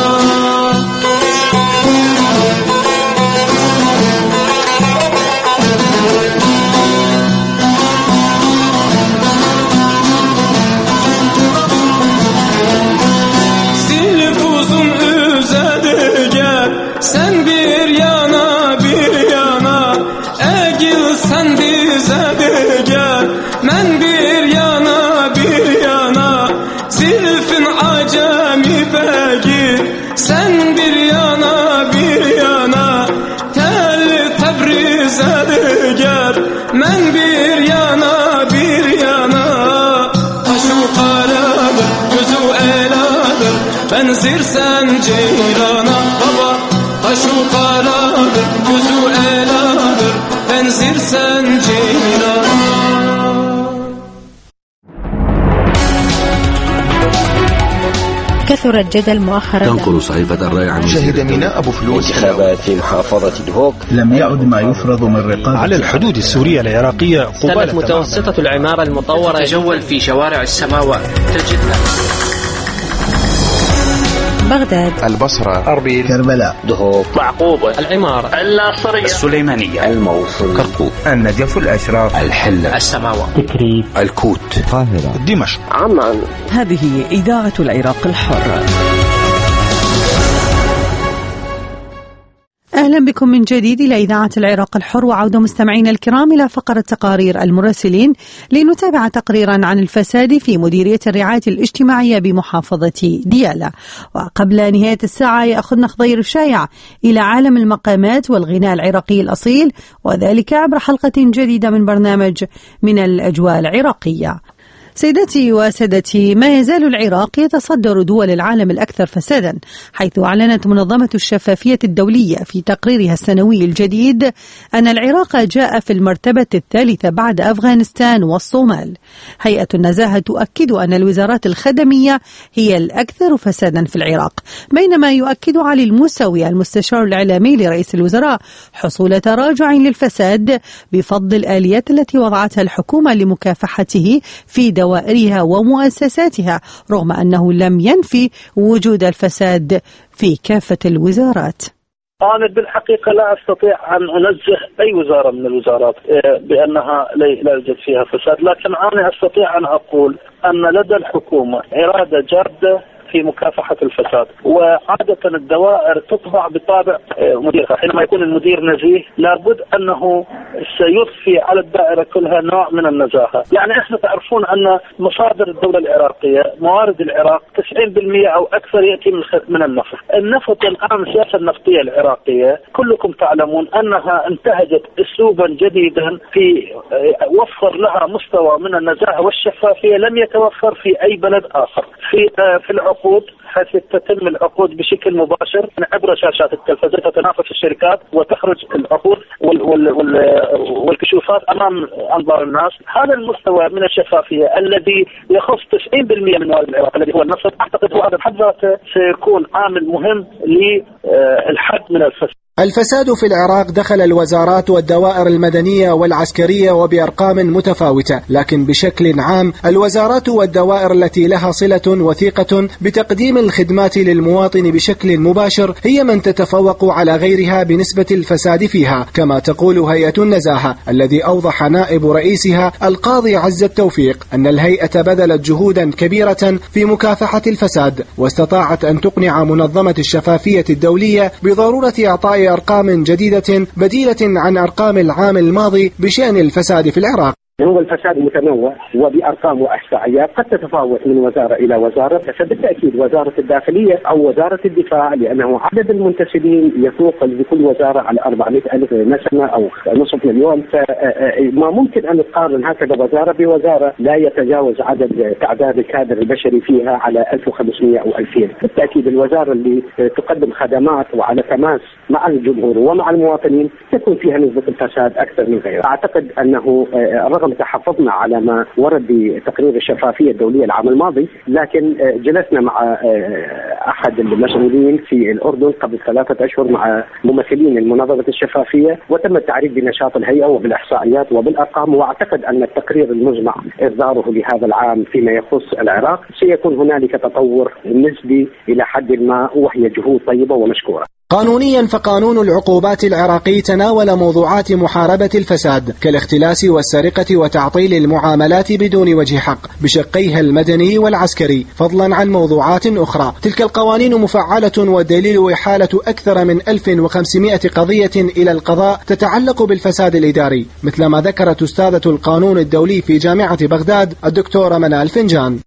Silfuzun üzediger sen bir yana bir yana egil sen dizediger men bir yana bir yana zilfin acemi begir sen bir yana bir yana tel Tebriz ediger men bir yana bir yana aşu karadır gözü eladır benzirsen ceyrana baba aşu karadır gözü eladır benzirsen ceyrana كثر الجدل مؤخرا تنقل صحيفة الرأي عن شهد ميناء أبو فلوس انتخابات محافظة دهوك لم يعد ما يفرض من رقابة على الحدود السورية العراقية قبالة متوسطة العمارة المطورة تتجول في شوارع السماوات تجد بغداد البصرة أربيل كربلاء دهوك معقوبة العمارة الناصرية السليمانية الموصل كركوك النجف الأشراف الحلة السماوات تكريت الكوت القاهرة دمشق عمان. هذه إذاعة العراق الحر. أهلا بكم من جديد إلى إذاعة العراق الحر، وعودة مستمعينا الكرام إلى فقرة تقارير المراسلين لنتابع تقريرا عن الفساد في مديرية الرعاية الاجتماعية بمحافظة ديالى. وقبل نهاية الساعة يأخذنا خضير الشايع إلى عالم المقامات والغناء العراقي الأصيل، وذلك عبر حلقة جديدة من برنامج من الأجواء العراقية. سيداتي وسادتي، ما يزال العراق يتصدر دول العالم الأكثر فسادا، حيث أعلنت منظمة الشفافية الدولية في تقريرها السنوي الجديد أن العراق جاء في المرتبة الثالثة بعد أفغانستان والصومال. هيئة النزاهة تؤكد أن الوزارات الخدمية هي الأكثر فسادا في العراق، بينما يؤكد علي الموسوي المستشار الإعلامي لرئيس الوزراء حصول تراجع للفساد بفضل الآليات التي وضعتها الحكومة لمكافحته في دوائرها ومؤسساتها، رغم أنه لم ينفي وجود الفساد في كافة الوزارات. أنا بالحقيقة لا أستطيع أن أنزه أي وزارة من الوزارات بأنها لا يوجد فيها فساد، لكن أنا أستطيع أن أقول أن لدى الحكومة إرادة جادة في مكافحة الفساد، وعادة الدوائر تطبع بطابع مديرها. حينما يكون المدير نزيه لابد أنه سيضفي على الدائرة كلها نوع من النزاهة. يعني احنا تعرفون أن مصادر الدولة العراقية، موارد العراق 90% أو أكثر يأتي من النفط. النفط الآن السياسة النفطية العراقية كلكم تعلمون أنها انتهجت أسلوبا جديدا في وفر لها مستوى من النزاهة والشفافية لم يتوفر في أي بلد آخر. في العقود، حيث تتم العقود بشكل مباشر عبر شاشات التلفزيون، تتنافس الشركات وتخرج العقود والكشوفات أمام أنظار الناس. هذا المستوى من الشفافية الذي يخص 90% من موارد العراق الذي هو النفط، أعتقد هو هذا بحد ذاته سيكون عامل مهم للحد من الفساد. الفساد في العراق دخل الوزارات والدوائر المدنية والعسكرية وبأرقام متفاوتة، لكن بشكل عام الوزارات والدوائر التي لها صلة وثيقة بتقديم الخدمات للمواطن بشكل مباشر هي من تتفوق على غيرها بنسبة الفساد فيها، كما تقول هيئة النزاهة الذي أوضح نائب رئيسها القاضي عز التوفيق أن الهيئة بذلت جهودا كبيرة في مكافحة الفساد، واستطاعت أن تقنع منظمة الشفافية الدولية بضرورة إعطاء أرقام جديدة بديلة عن أرقام العام الماضي بشأن الفساد في العراق. هو الفساد متنوع وبأرقام وإحصائيات قد تتفاوت من وزارة إلى وزارة، فبالتأكيد وزارة الداخلية أو وزارة الدفاع لأنه عدد المنتسبين يفوق لكل وزارة على 400,000 نسمة أو نصف مليون، فما ممكن أن نقارن هكذا وزارة بوزارة لا يتجاوز تعداد الكادر البشري فيها على 1500 أو 2000. بالتأكيد الوزارة اللي تقدم خدمات وعلى تماس مع الجمهور ومع المواطنين تكون فيها نسبة الفساد أكثر من غيرها. أعتقد أنه رغم تحفظنا على ما ورد بتقرير الشفافية الدولية العام الماضي، لكن جلسنا مع أحد المسؤولين في الأردن قبل 3 أشهر مع ممثلين المنظمة الشفافية، وتم التعريف بنشاط الهيئة وبالإحصائيات وبالأرقام، وأعتقد أن التقرير المزمع إصداره لهذا العام فيما يخص العراق سيكون هنالك تطور نسبي إلى حد ما، وهي جهود طيبة ومشكورة. قانونيا فقانون العقوبات العراقي تناول موضوعات محاربة الفساد كالاختلاس والسرقة وتعطيل المعاملات بدون وجه حق بشقيها المدني والعسكري، فضلا عن موضوعات أخرى. تلك القوانين مفعلة والدليل إحالة أكثر من 1500 قضية إلى القضاء تتعلق بالفساد الإداري، مثل ما ذكرت أستاذة القانون الدولي في جامعة بغداد الدكتورة منال فنجان.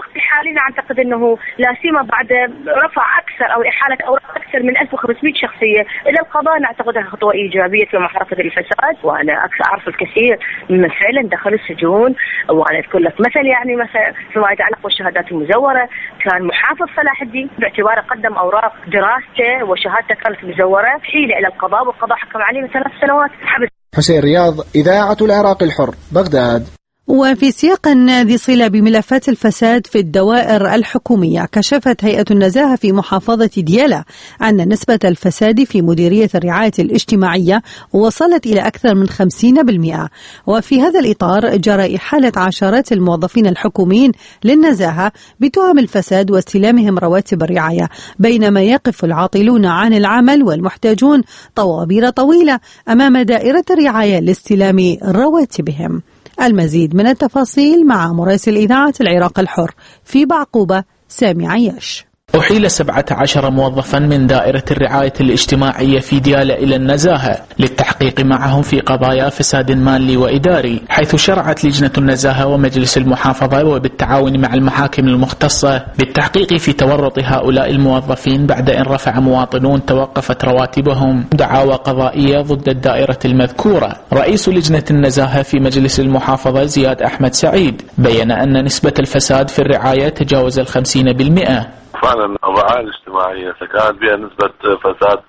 أعتقد أنه لا سيما بعد رفع أكثر أو إحالة أوراق أكثر من 1500 شخصية إلى القضاء، نعتقدها خطوة إيجابية في محاربة الفساد. وأنا أعرف الكثير ممن فعلا دخلوا السجون، وأنا أذكر لك يعني مثلا فيما يتعلق بالشهادات المزورة، كان محافظ صلاح الدين باعتباره قدم أوراق دراسته وشهادته كانت مزورة، حيل إلى القضاء والقضاء حكم عليه 3 سنوات حبس. حسين رياض، إذاعة العراق الحر، بغداد. وفي سياق ذي صلة بملفات الفساد في الدوائر الحكومية، كشفت هيئة النزاهة في محافظة ديالى أن نسبة الفساد في مديرية الرعاية الاجتماعية وصلت إلى أكثر من 50%. وفي هذا الإطار جرى إحالة عشرات الموظفين الحكوميين للنزاهة بتهم الفساد واستلامهم رواتب الرعاية، بينما يقف العاطلون عن العمل والمحتاجون طوابير طويلة أمام دائرة الرعاية لاستلام رواتبهم. المزيد من التفاصيل مع مراسل إذاعة العراق الحر في بعقوبة سامي عياش. أحيل 17 موظفا من دائرة الرعاية الاجتماعية في ديالى إلى النزاهة للتحقيق معهم في قضايا فساد مالي وإداري، حيث شرعت لجنة النزاهة ومجلس المحافظة وبالتعاون مع المحاكم المختصة بالتحقيق في تورط هؤلاء الموظفين بعد أن رفع مواطنون توقفت رواتبهم دعاوى قضائية ضد الدائرة المذكورة. رئيس لجنة النزاهة في مجلس المحافظة زياد أحمد سعيد بيّن أن نسبة الفساد في الرعاية تجاوز 50%. فعلا الرعاية الاجتماعية كانت بها نسبة فساد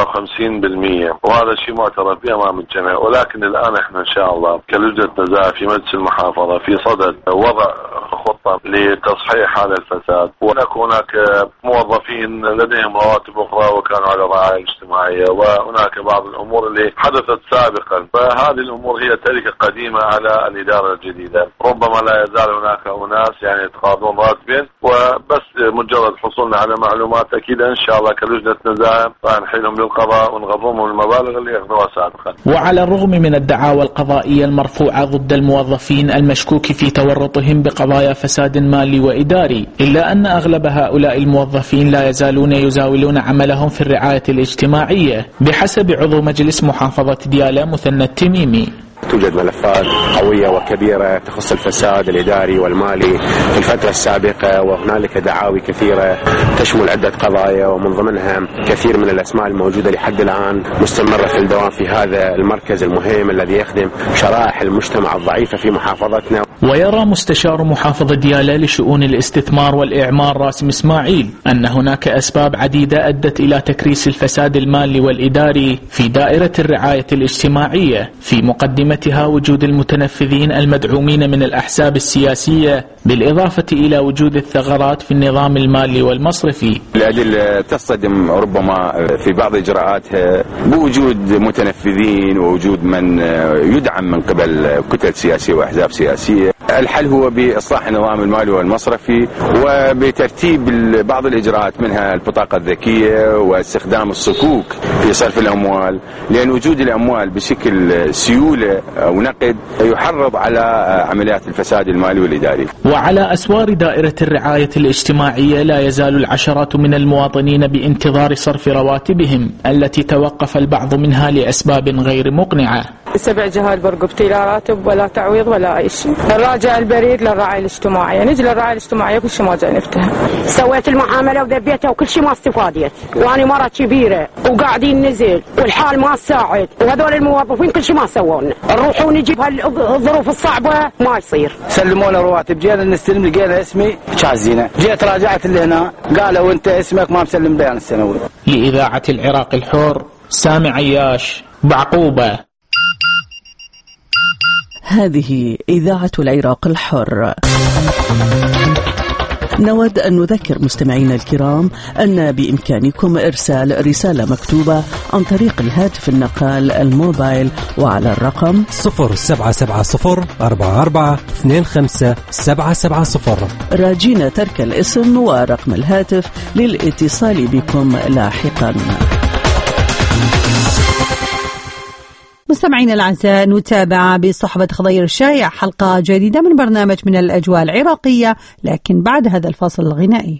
57%، وهذا شيء معترف به امام الجميع. ولكن الان احنا ان شاء الله كلجنة نزاهة في مجلس المحافظة في صدد وضع خطة لتصحيح هذا الفساد، وهناك موظفين لديهم رواتب اخرى وكانوا على الرعاية الاجتماعية، وهناك بعض الامور اللي حدثت سابقا، فهذه الامور هي تركة قديمة على الادارة الجديدة. ربما لا يزال هناك اناس يعني يتقاضون راتبين، وبس مجرد حصولنا على معلومات اكيد ان شاء الله كلجنة نزاهة راح نحيلهم للقضاء ونغضمهم المبالغ اللي ياخذوها سابقا. وعلى الرغم من الدعاوى القضائية المرفوعة ضد الموظفين المشكوك في تورطهم بقضايا فساد مالي وإداري، إلا أن أغلب هؤلاء الموظفين لا يزالون يزاولون عملهم في الرعاية الاجتماعية بحسب عضو مجلس محافظة ديالى مثنى التميمي. توجد ملفات قوية وكبيرة تخص الفساد الإداري والمالي في الفترة السابقة، وهنالك دعاوي كثيرة تشمل عدة قضايا، ومن ضمنها كثير من الأسماء الموجودة لحد الآن مستمرة في الدوام في هذا المركز المهم الذي يخدم شرائح المجتمع الضعيفة في محافظتنا. ويرى مستشار محافظة ديالى لشؤون الاستثمار والإعمار راسم إسماعيل أن هناك أسباب عديدة أدت إلى تكريس الفساد المالي والإداري في دائرة الرعاية الاجتماعية، في مقدمتها وجود المتنفذين المدعومين من الأحزاب السياسية، بالإضافة إلى وجود الثغرات في النظام المالي والمصرفي. لأجل تصطدم ربما في بعض إجراءاتها بوجود متنفذين ووجود من يدعم من قبل كتل سياسية وأحزاب سياسية. الحل هو بإصلاح النظام المالي والمصرفي وبترتيب بعض الإجراءات، منها البطاقة الذكية واستخدام الصكوك في صرف الأموال، لأن وجود الأموال بشكل سيولة أو نقد يحرض على عمليات الفساد المالي والإداري. وعلى أسوار دائرة الرعاية الاجتماعية لا يزال العشرات من المواطنين بانتظار صرف رواتبهم التي توقف البعض منها لأسباب غير مقنعة. 7 جهات برقبتي، لا راتب ولا تعويض ولا أي شيء. نراجع البريد للرعاية الاجتماعية، نجي للرعاية الاجتماعية كل شيء ما جاي نفتح. سويت المعاملة وذبيتها وكل شيء ما استفادت، وأنا مرة كبيرة وقاعدين نزل والحال ما ساعد، وهذول الموظفين كل شيء ما سوونا. نروح ونجيب هالظروف الصعبة ما يصير. سلمونا رواتب، جينا نستلم لقينا اسمي شازينة، جيت راجعت اللي هنا قالوا أنت اسمك ما مسلم بيان السنوي. لإذاعة العراق الحر سامي عياش، بعقوبة. هذه إذاعة العراق الحر. نود أن نذكر مستمعينا الكرام أن بإمكانكم إرسال رسالة مكتوبة عن طريق الهاتف النقال الموبايل وعلى الرقم 0774-25-770 راجين ترك الاسم ورقم الهاتف للاتصال بكم لاحقا. مستمعينا الأعزاء، نتابع بصحبة خضير الشايع حلقة جديدة من برنامج من الأجواء العراقية، لكن بعد هذا الفاصل الغنائي.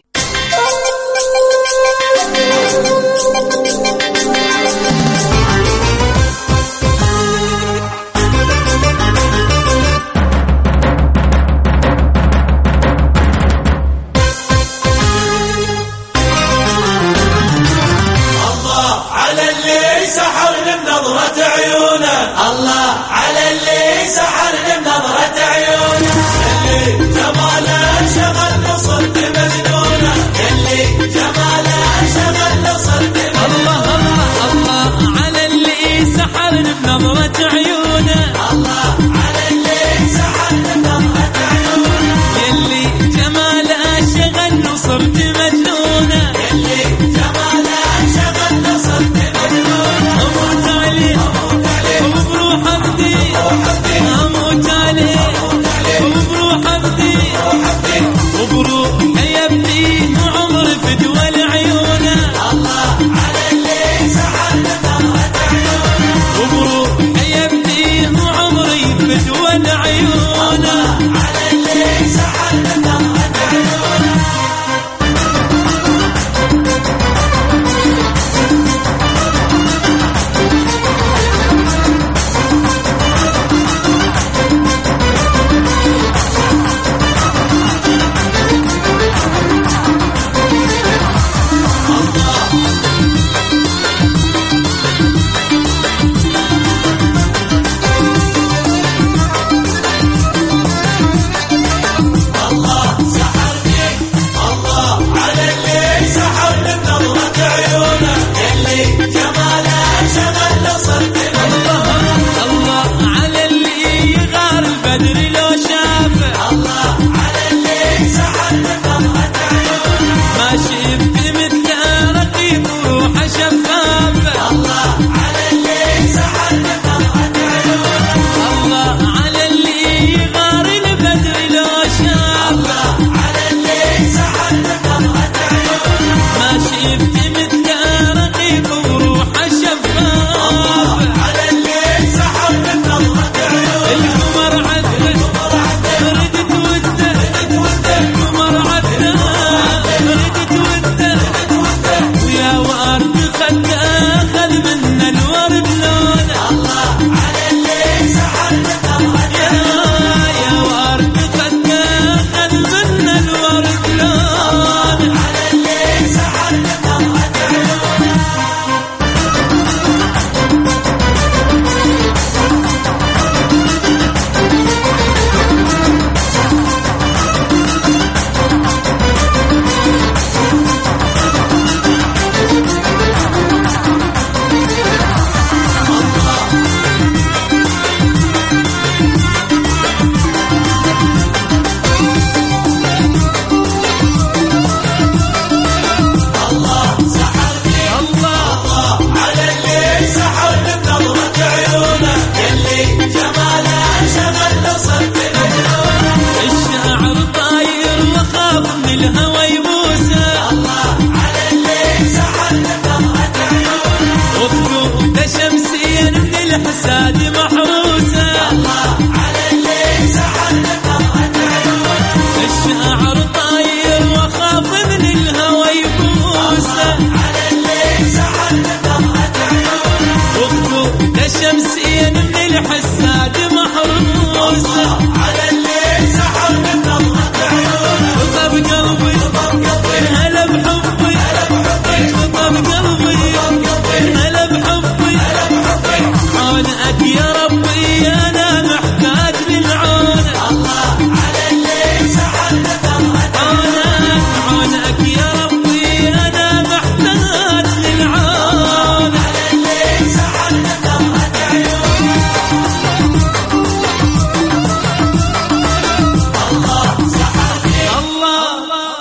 الله على اللي سحرني بنظرة عيونه، اللي جماله شغل وصرت مجنونة، اللي جماله شغل وصرت مجنونة. الله على اللي سحرني بنظرة عيونه، الله على اللي سحرني بنظرة عيونه، اللي جماله شغل وصرت مجنونة، اللي جماله شغل وصرت مجنونة. أموت عليه وبروح أبدي، أموت عليه وبروح أبدي، وبروح يبدي وعمر فدوى لعيونه. الله على اللي سحر بنظرة عيونه، وبروح يبدي زين من الحساد محروس. على اللي سحر من نظرة عيونه خطب قلبي هلا بحبي خطب قلبي هلا بحبي عونك يا ربي أنا محتاج للعون. الله على اللي سحر من نظرة عونك يا ربي أنا محتاج للعون. على اللي سحر من نظرة عيونه الله سحرني الله.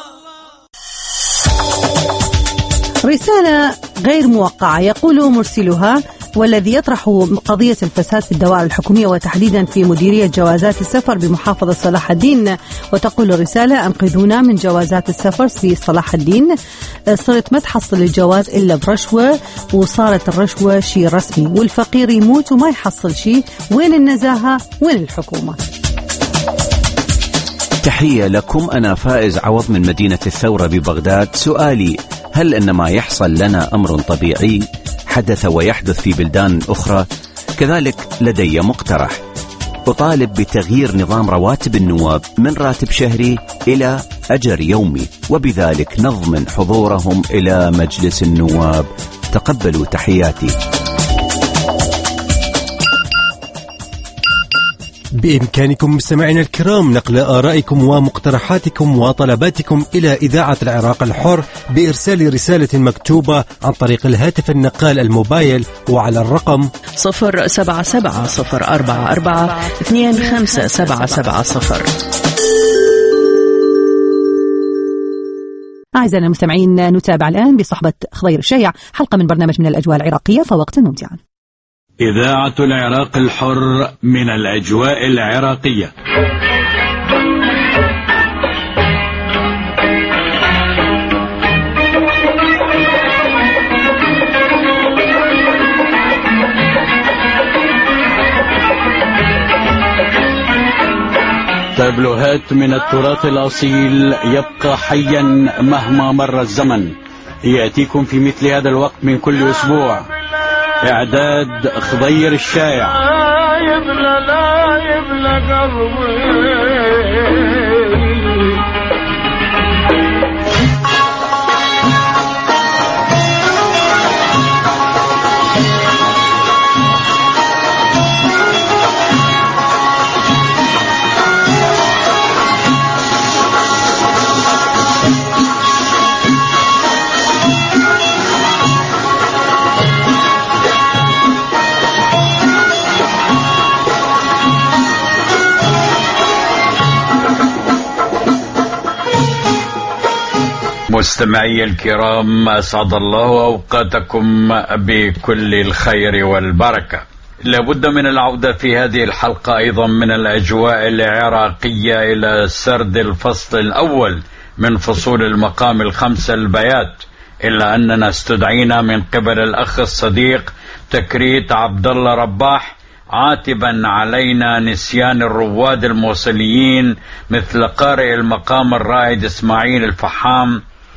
رسالة غير موقعة يقول مرسلها: والذي يطرح قضية الفساد في الدوائر الحكومية وتحديدا في مديرية جوازات السفر بمحافظة صلاح الدين. وتقول الرسالة: أنقذونا من جوازات السفر في صلاح الدين، صرت ما تحصل الجواز إلا برشوة، وصارت الرشوة شيء رسمي، والفقير يموت وما يحصل شيء. وين النزاهة؟ وين الحكومة؟ تحية لكم، أنا فائز عوض من مدينة الثورة ببغداد. سؤالي: هل أن ما يحصل لنا أمر طبيعي حدث ويحدث في بلدان أخرى؟ كذلك لدي مقترح: أطالب بتغيير نظام رواتب النواب من راتب شهري إلى أجر يومي، وبذلك نضمن حضورهم إلى مجلس النواب. تقبلوا تحياتي. بإمكانكم مستمعينا الكرام نقل آرائكم ومقترحاتكم وطلباتكم إلى إذاعة العراق الحر بإرسال رسالة مكتوبة عن طريق الهاتف النقال الموبايل وعلى الرقم 07704425770. أعزائنا المستمعين، نتابع الآن بصحبة خضير الشيع حلقة من برنامج من الأجواء العراقية، فوقت ممتعا. إذاعة العراق الحر من الأجواء العراقية. تابلوهات من التراث الأصيل يبقى حيا مهما مر الزمن، يأتيكم في مثل هذا الوقت من كل أسبوع. إعداد خضير الشايع. لا يبلى قلبي. مستمعي الكرام، أسعد الله أوقاتكم بكل الخير والبركة. لابد من العودة في هذه الحلقة أيضا من الأجواء العراقية إلى سرد الفصل الأول من فصول المقام الخمسة البيات، إلا أننا استدعينا من قبل الأخ الصديق تكريت عبد الله رباح عاتبا علينا نسيان الرواد الموصليين مثل قارئ المقام الرائد إسماعيل الفحام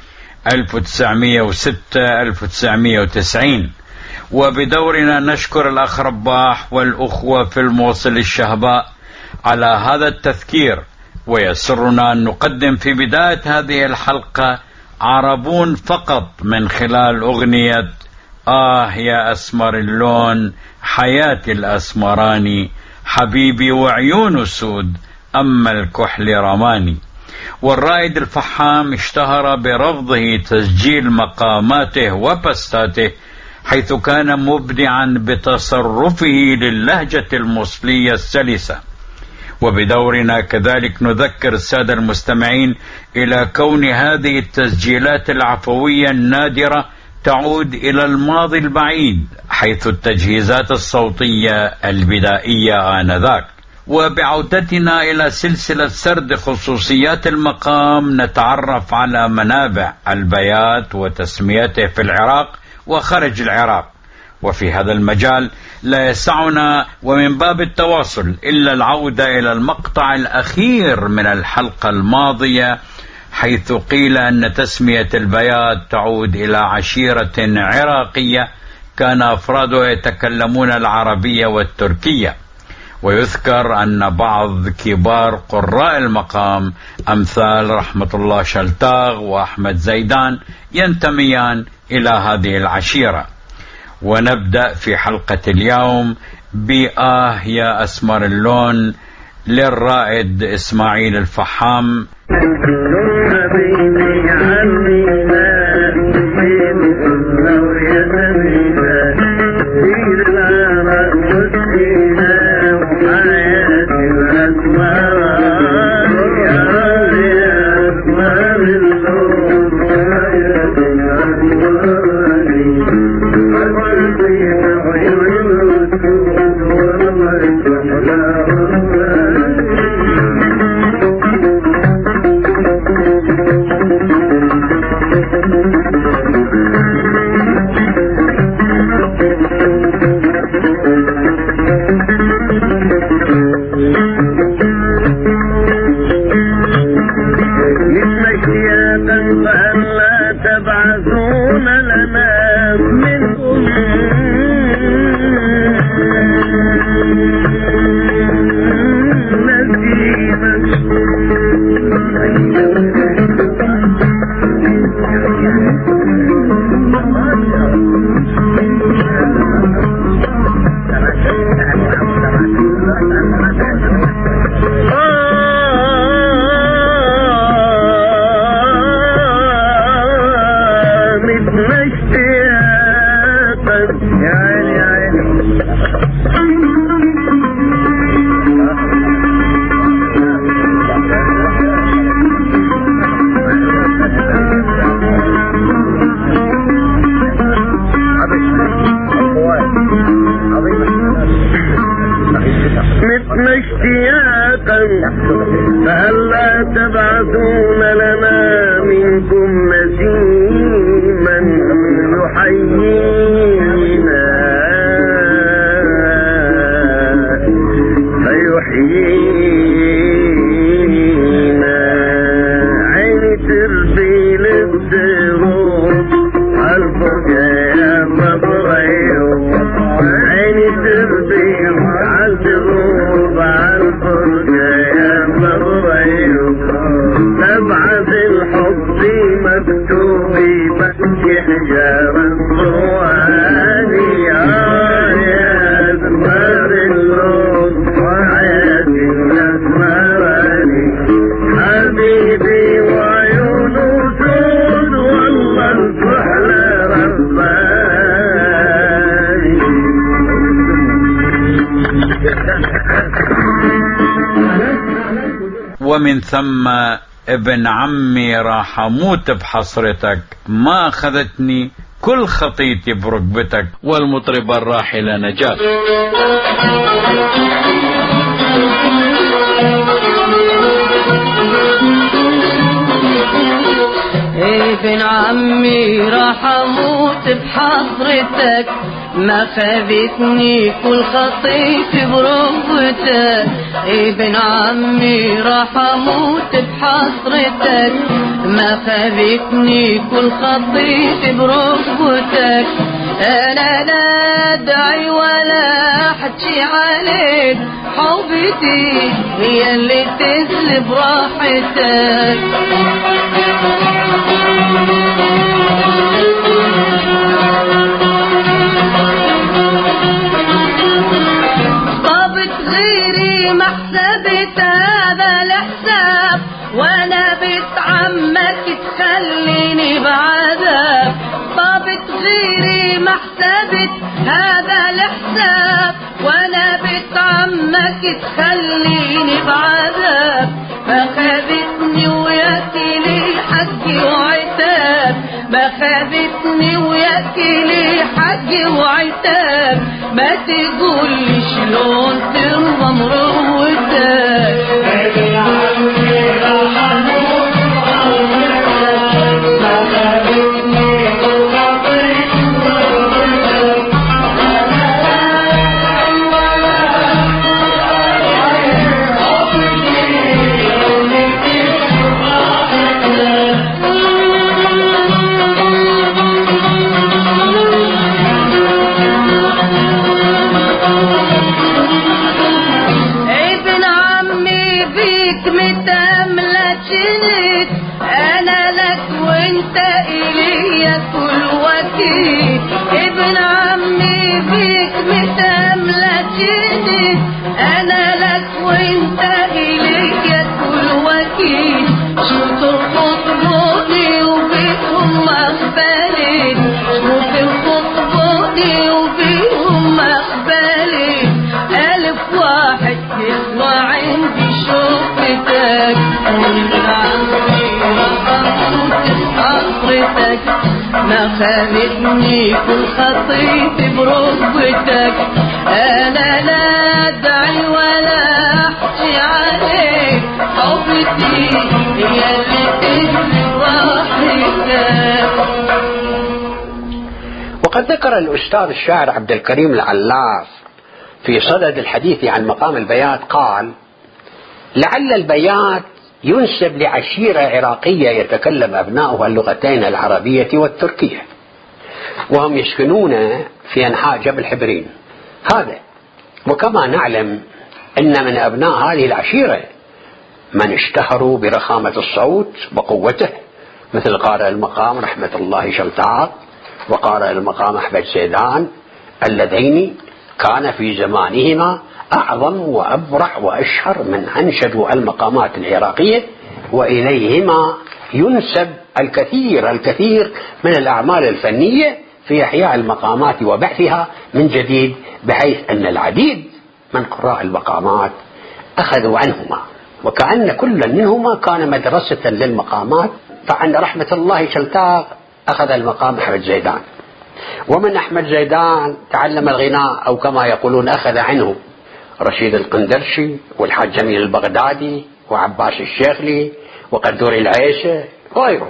1906-1990. وبدورنا نشكر الأخ رباح والأخوة في الموصل الشهباء على هذا التذكير، ويسرنا أن نقدم في بداية هذه الحلقة عربون فقط من خلال أغنية يا أسمر اللون حياتي الأسمراني حبيبي وعيون سود أما الكحل رماني. والرائد الفحام اشتهر برفضه تسجيل مقاماته وبستاته، حيث كان مبدعا بتصرفه للهجة الموصلية السلسة. وبدورنا كذلك نذكر السادة المستمعين إلى كون هذه التسجيلات العفوية النادرة تعود إلى الماضي البعيد، حيث التجهيزات الصوتية البدائية آنذاك. وبعودتنا إلى سلسلة سرد خصوصيات المقام نتعرف على منابع البيات وتسميته في العراق وخارج العراق. وفي هذا المجال لا يسعنا ومن باب التواصل إلا العودة إلى المقطع الأخير من الحلقة الماضية، حيث قيل أن تسمية البيات تعود إلى عشيرة عراقية كان أفرادها يتكلمون العربية والتركية. ويذكر أن بعض كبار قراء المقام أمثال رحمة الله شلتاغ وأحمد زيدان ينتميان إلى هذه العشيرة. ونبدأ في حلقة اليوم بآه يا أسمر اللون للرائد إسماعيل الفحام. فهلا تبعثون لنا منكم نسيما يحيينا فيحيينا عين تربي للدروب الفقايا مضريب عين تربي عالدروب عالفقايا مضريب تبعث الحب مكتوبي بكي حجار الضواني يا أسمر اللون وحياة الأسمراني حبيبي وعيون سود والله الكحل رباني. ومن ثم ابن عمي راح اموت بحسرتك، ما اخذتني كل خطيتي بركبتك، والمطربة الراحلة نجاة. ابن عمي راح اموت بحسرتك، ما خذتني كل خطيتي بركبتك. ابن عمي راح اموت بحسرتك، ما خذتني كل خطيتي بركبتك. انا لا ادعي ولا احكي عليك، حبتي هي اللي تسلب راحتك. محسبت هذا الحساب وانا بنت عمك تخليني بعذاب. طابت غيري محسبت هذا الحساب وانا بنت عمك تخليني بعذاب. فخذتني وياكي لي حقي وعتاب، ما خذتني وياكي لي حقي وعتاب. ما تقولي شلون ترضى مروتك. حضرتك ومن عمري رقمت حضرتك ما خانتني كل خطيتي بركبتك انا لا ادعي ولا احكي عليك حبتي هي اللي تجري راحتك. وقد ذكر الأستاذ الشاعر عبد الكريم العلاف في صدد الحديث عن مقام البيات قال: لعل البيات ينسب لعشيرة عراقية يتكلم أبناؤها اللغتين العربية والتركية، وهم يسكنون في أنحاء جبل حبرين هذا. وكما نعلم أن من أبناء هذه العشيرة من اشتهروا برخامة الصوت وقوته، مثل قارئ المقام رحمة الله شلتاق وقارئ المقام أحمد زيدان، اللذين كان في زمانهما أعظم وأبرع وأشهر من أنشدوا المقامات العراقية، وإليهما ينسب الكثير من الأعمال الفنية في إحياء المقامات وبعثها من جديد، بحيث أن العديد من قراء المقامات أخذوا عنهما، وكأن كل منهما كان مدرسة للمقامات. فعن رحمة الله شلتاق أخذ المقام أحمد زيدان، ومن أحمد زيدان تعلم الغناء، أو كما يقولون أخذ عنه رشيد القندرشي والحاج جميل البغدادي وعباس الشيخلي وقدور العيشة وغيرهم.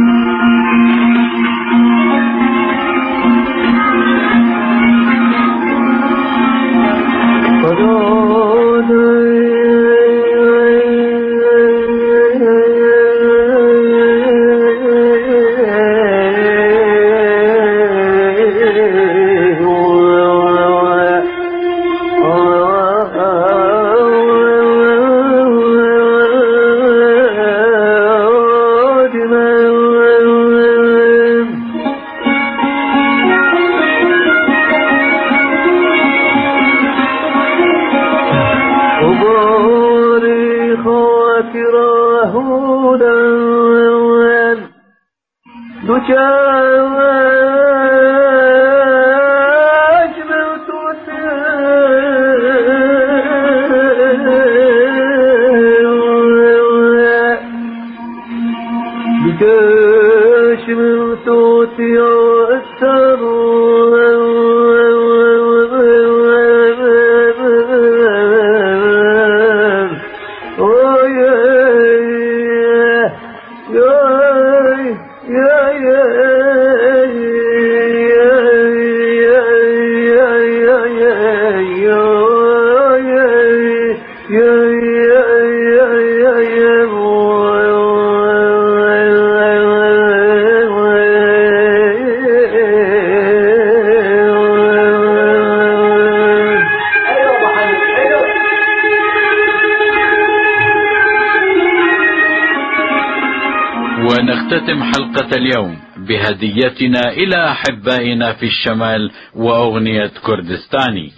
ونختتم حلقة اليوم بهديتنا إلى أحبائنا في الشمال وأغنية كردستاني.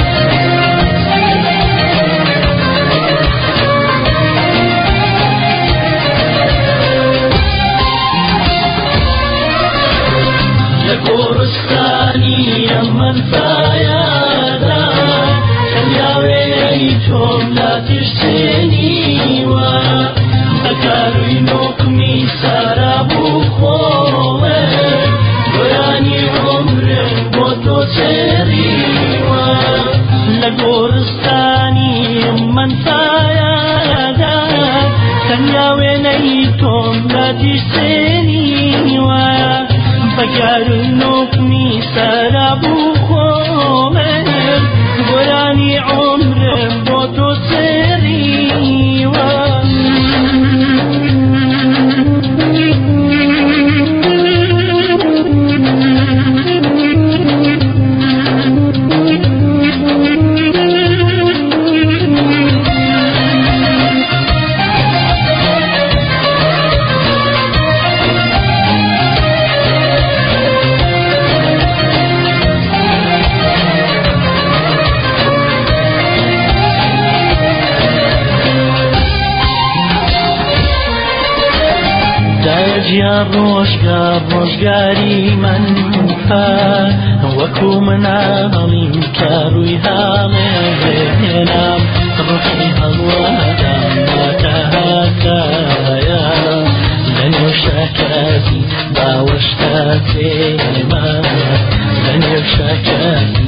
كردستاني يمن فايادا خلياويتهم لا تشتني وأكاروي نقمي سارابو خوه وراني عمر بوتو سريوا لكردستاني يمن فايادا خلياويتهم لا تشتني فكرنكني سرابو خومن وراني عمر بوتو سريوا يا روشگاری من فا وكو من عالم كاروي هامه هنام روحي هالوادم ما باوشتابيما من يشكاكي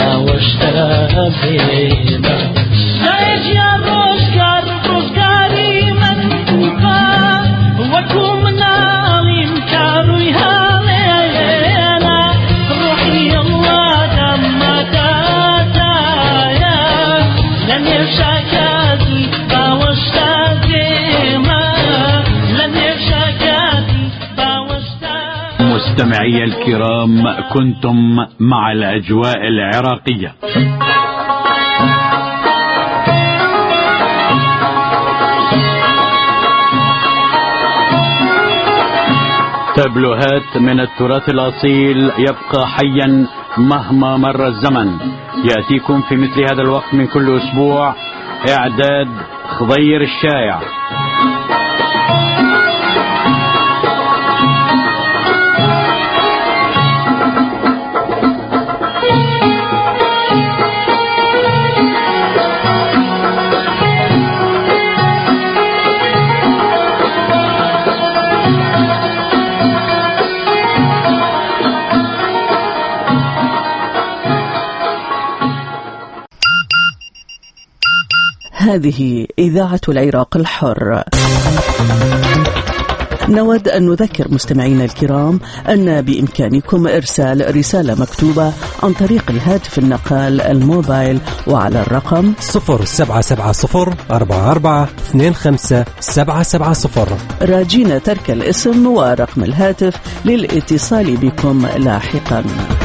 باوشتابيما نايج يا روزگاری من توقا وكم نالي مكاروي هالينا روحي الله دمك دايا لن يشكاكي باوشتابيما لن يشكاكي باوشتابيما. مستمعي الكرام، كنتم مع الأجواء العراقية. تابلوهات من التراث الأصيل يبقى حيا مهما مر الزمن. يأتيكم في مثل هذا الوقت من كل أسبوع. إعداد خضير الشايع. هذه إذاعة العراق الحر. نود أن نذكر مستمعينا الكرام أن بإمكانكم إرسال رسالة مكتوبة عن طريق الهاتف النقال الموبايل وعلى الرقم 0774-25-770 راجين ترك الاسم ورقم الهاتف للاتصال بكم لاحقا.